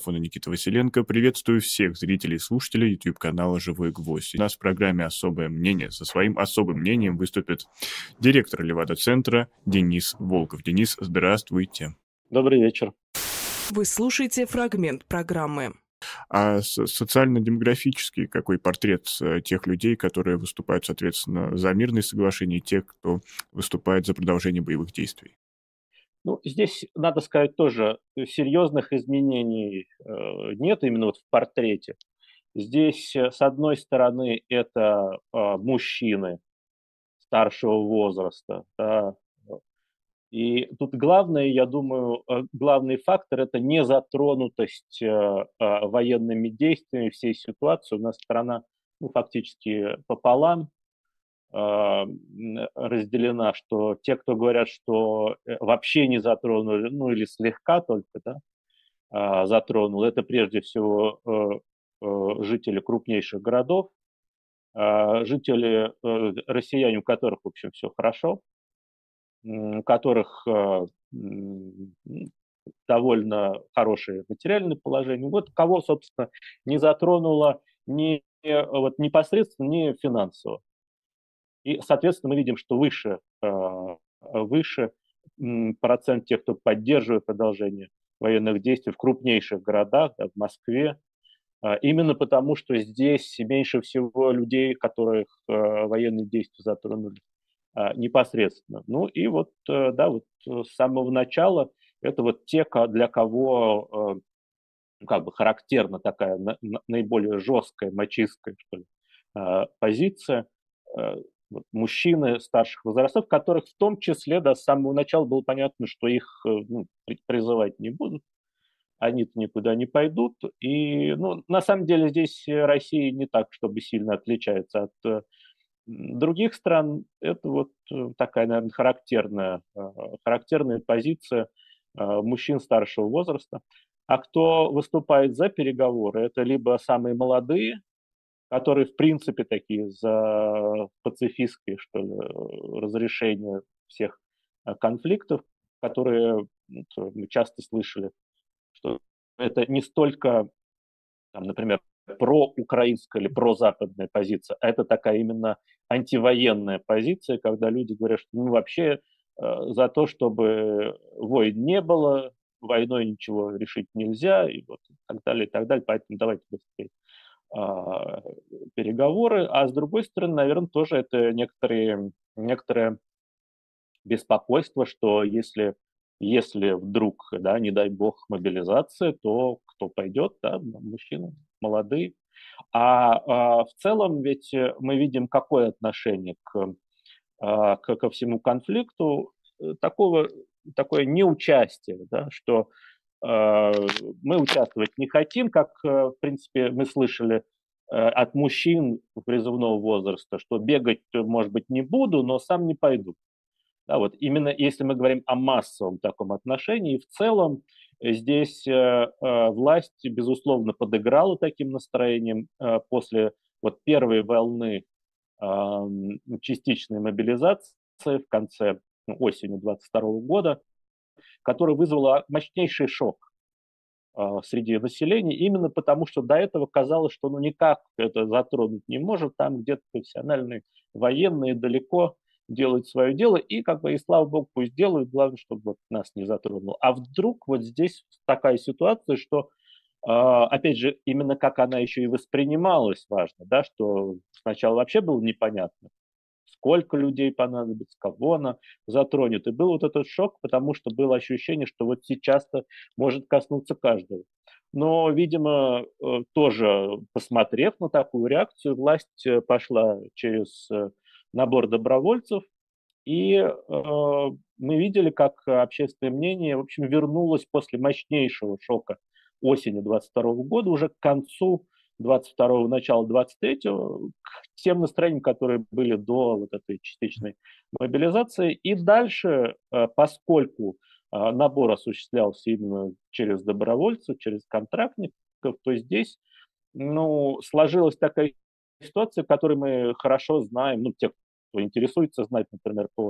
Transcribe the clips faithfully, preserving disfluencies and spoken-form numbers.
микрофона Никита Василенко. Приветствую всех зрителей и слушателей YouTube-канала «Живой гвоздь». У нас в программе «Особое мнение». Со своим особым мнением выступит директор Левада-центра Денис Волков. Денис, здравствуйте. Добрый вечер. Вы слушаете фрагмент программы. А социально-демографический какой портрет тех людей, которые выступают, соответственно, за мирные соглашения, и тех, кто выступает за продолжение боевых действий? Ну, здесь, надо сказать, тоже серьезных изменений э, нет именно вот в портрете. Здесь, с одной стороны, это э, мужчины старшего возраста, да, и тут главное, я думаю, главный фактор – это незатронутость э, э, военными действиями всей ситуации. У нас страна ну, фактически пополам разделена, что те, кто говорят, что вообще не затронули, ну или слегка только, да, затронул, это прежде всего жители крупнейших городов, жители, россияне, у которых, в общем, все хорошо, у которых довольно хорошее материальное положение. Вот кого, собственно, не затронуло ни, вот, непосредственно, ни финансово. И, соответственно, мы видим, что выше, выше процент тех, кто поддерживает продолжение военных действий в крупнейших городах, да, в Москве, именно потому, что здесь меньше всего людей, которых военные действия затронули непосредственно. Ну и вот, да, вот с самого начала это вот те, для кого как бы характерна такая наиболее жесткая, мачистская, что ли, позиция. Вот, мужчины старших возрастов, которых в том числе да, с самого начала было понятно, что их ну, призывать не будут, они-то никуда не пойдут. И ну, на самом деле здесь Россия не так, чтобы сильно отличается от э, других стран. Это вот такая, наверное, характерная, э, характерная позиция э, мужчин старшего возраста. А кто выступает за переговоры, это либо самые молодые, которые, в принципе, такие за пацифистские, что ли, разрешение всех конфликтов, которые ну, мы часто слышали, что это не столько, там, например, проукраинская или прозападная позиция, а это такая именно антивоенная позиция, когда люди говорят, что мы вообще э, за то, чтобы войн не было, войной ничего решить нельзя, и вот и так далее, и так далее, поэтому давайте быстрее переговоры, а с другой стороны, наверное, тоже это некоторые, некоторое беспокойство, что если, если вдруг, да, не дай бог, мобилизация, то кто пойдет, да, мужчины, молодые. А, а в целом ведь мы видим, какое отношение к, к, ко всему конфликту, такого, такое неучастие, да, что мы участвовать не хотим, как, в принципе, мы слышали от мужчин призывного возраста, что бегать, может быть, не буду, но сам не пойду. Да, вот именно если мы говорим о массовом таком отношении, в целом здесь власть, безусловно, подыграла таким настроением после вот первой волны частичной мобилизации в конце ну, осени двадцать второго года, которая вызвала мощнейший шок э, среди населения, именно потому, что до этого казалось, что ну никак это затронуть не может, там где-то профессиональные военные далеко делают свое дело, и как бы и слава богу, пусть делают, главное, чтобы вот нас не затронуло. А вдруг вот здесь такая ситуация, что, э, опять же, именно как она еще и воспринималась, важно, да, что сначала вообще было непонятно, сколько людей понадобится, кого она затронет. И был вот этот шок, потому что было ощущение, что вот сейчас-то может коснуться каждого. Но, видимо, тоже посмотрев на такую реакцию, власть пошла через набор добровольцев, и э, мы видели, как общественное мнение, в общем, вернулось после мощнейшего шока осени двадцать второго года уже к концу двадцать второго, начала двадцать третьего, к тем настроениям, которые были до вот этой частичной мобилизации. И дальше, поскольку набор осуществлялся именно через добровольцев, через контрактников, то здесь ну, сложилась такая ситуация, которую мы хорошо знаем, ну, те, кто интересуется знать, например, по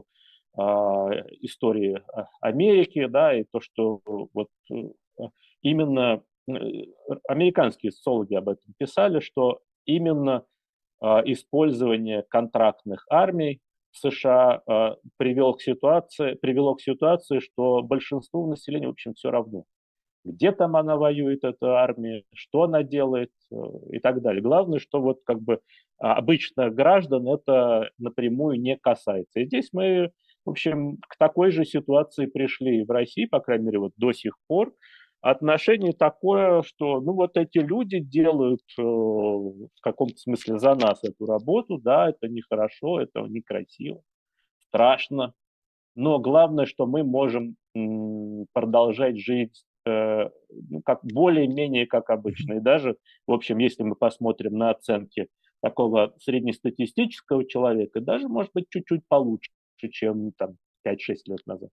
истории Америки, да, и то, что вот именно американские социологи об этом писали, что именно использование контрактных армий в США привело к ситуации, привело к ситуации, что большинству населения, в общем, все равно, где там она воюет, эта армия, что она делает и так далее. Главное, что вот как бы обычных граждан это напрямую не касается. И здесь мы, в общем, к такой же ситуации пришли в России, по крайней мере, вот до сих пор. Отношение такое, что ну вот эти люди делают э, в каком-то смысле за нас эту работу, да, это нехорошо, это некрасиво, страшно, но главное, что мы можем м, продолжать жить э, ну, как более-менее как обычно. И даже, в общем, если мы посмотрим на оценки такого среднестатистического человека, даже, может быть, чуть-чуть получше, чем там пять-шесть лет назад.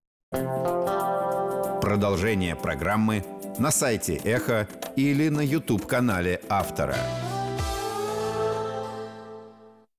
Продолжение программы на сайте Эхо или на YouTube-канале автора.